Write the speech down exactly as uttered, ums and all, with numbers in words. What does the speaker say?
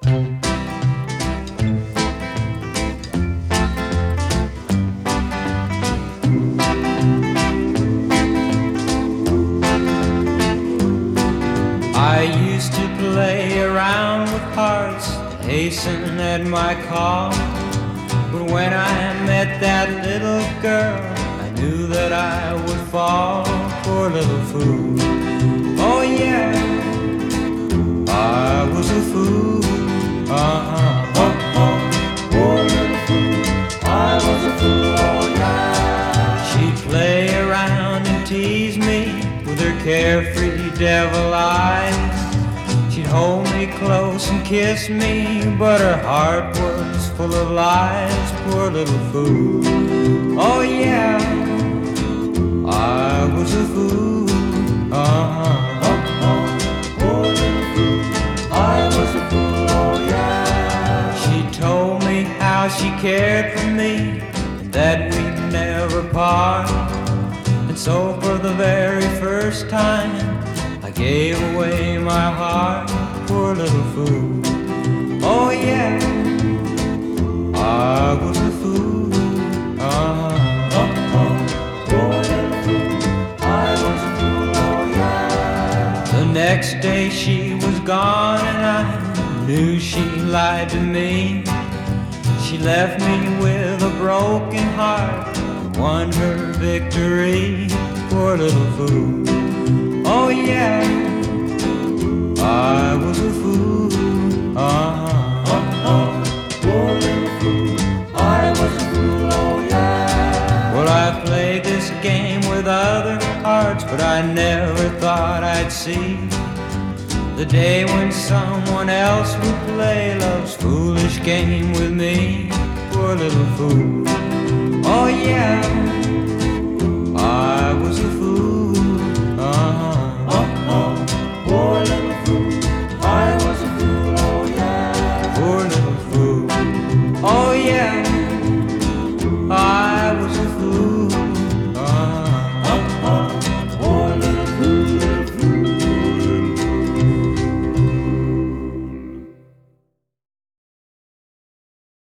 I used to play around with hearts, hasten at my call. But when I met that little girl, I knew that I would fall. Poor little fool. Oh yeah, I was a fool. Uh-huh. Oh, oh. Poor little fool. I was a fool, oh yeah. She'd play around and tease me with her carefree devil eyes. She'd hold me close and kiss me, but her heart was full of lies. Poor little fool. Oh yeah, I was a fool. Uh-huh. Oh, oh. Poor little fool. I was a fool, oh yeah. She told me how she cared for me and that we'd never part. And so for the very first time I gave away my heart. Poor little fool. Oh yeah, I was a fool. Uh-huh. Oh, oh. Poor little fool. I was a fool, oh yeah. The next day she was gone and I knew she lied to me. She left me with a broken heart, won her victory. Poor little fool. Oh yeah, I was a fool. Uh-huh. Oh, oh. Poor little fool. I was a fool, oh yeah. Well, I played this game with other hearts, but I never thought I'd see the day when someone else would play love's foolish game with me. Poor little fool. Oh yeah,